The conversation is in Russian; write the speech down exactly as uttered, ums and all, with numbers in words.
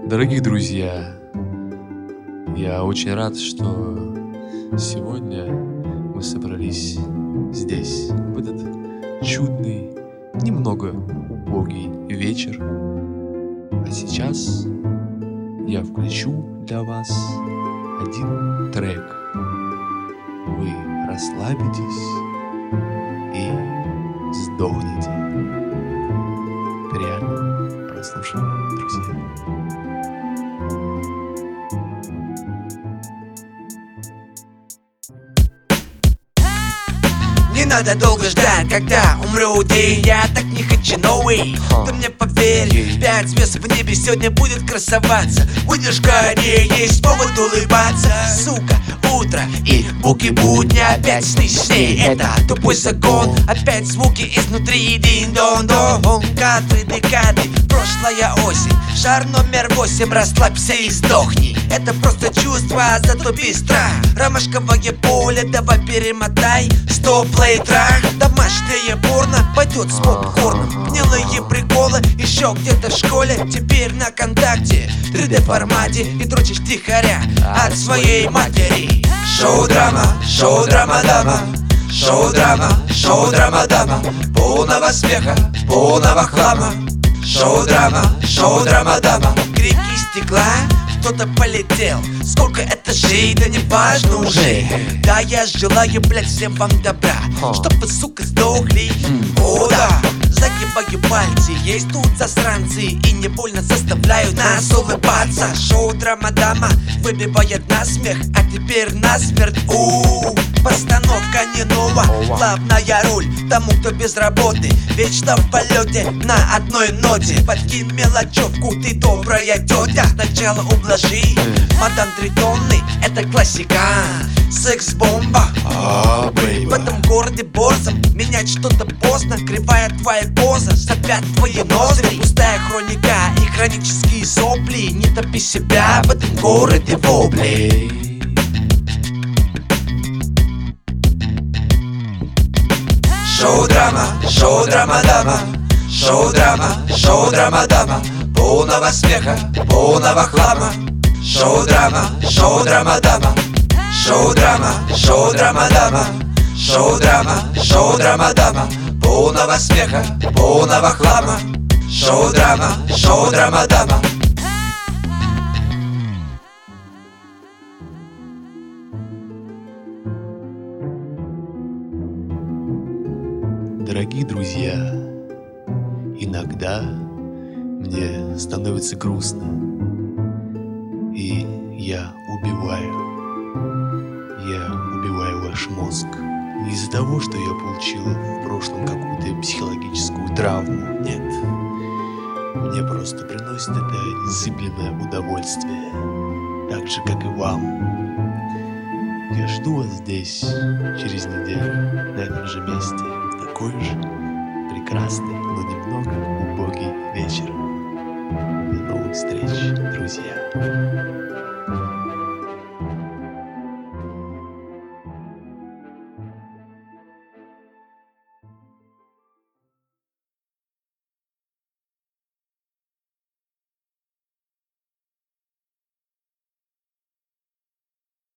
Дорогие друзья, я очень рад, что сегодня мы собрались здесь, в этот чудный, немного убогий вечер. А сейчас я включу для вас один трек. Вы расслабитесь и сдохнете. Приятного прослушивания, друзья. Не надо долго ждать, когда умру день. Я так не хочу, no way. Ты мне поверь, пять звезд в небе сегодня будет красоваться. Выдержка, не есть повод улыбаться. Сука, утро и буки будня, опять сны сней. Это тупой закон, опять звуки изнутри. Дин-дон-дон, кадры, декады, прошлая осень. Шар номер восемь, расслабься и сдохни. Это просто чувство, зато без страха. Ромашковое поле, давай перемотай. Стоп, плей, трак. Домашнее порно пойдет с попкорном. Гнилые приколы еще где-то в школе. Теперь на контакте, три дэ формате. И дрочишь тихоря от своей матери. Шоу-драма, шоу-драма-дама. Шоу-драма, шоу-драма-дама. Полного смеха, полного хлама. Шоу-драма, шоу-драма-дама. Крики стекла, кто-то полетел. Сколько этажей, да не важно уже. Да, я желаю, блядь, всем вам добра, чтобы, сука, сдохли. О, да, загибаю пальцы, есть тут засранцы и не больно заставляют нас улыбаться. Шоу драма-дама выбивает насмех, а теперь насмерть. У-у-у. Постановка не нова, главная роль тому, кто без работы, вечно в полете на одной ноте. Подкинь мелочевку, ты добрая тетя. Сначала ублажи, мадам три тонны, это классика. Секс-бомба, Oh, baby. в этом городе борзом менять что-то поздно. Кривая твоя поза, сопят твои ноздри. Пустая хроника и хронические сопли. Не топи себя в этом городе воблей. Шоу-драма, шоу-драма-дама. Шоу-драма, шоу-драма-дама. Полного смеха, полного хлама. Шоу-драма, шоу-драма-дама. Шоу-драма, шоу-драма-дама. Шоу-драма, шоу-драма-дама. Полного смеха, полного хлама. Шоу-драма, шоу-драма-дама. Дорогие друзья, иногда мне становится грустно, и я убиваю. Я убиваю ваш мозг. Не из-за того, что я получил в прошлом какую-то психологическую травму. Нет. Мне просто приносит это незыблемое удовольствие. Так же, как и вам. Я жду вас здесь через неделю, на этом же месте, в такой же прекрасный, но немного убогий вечер. До новых встреч, друзья.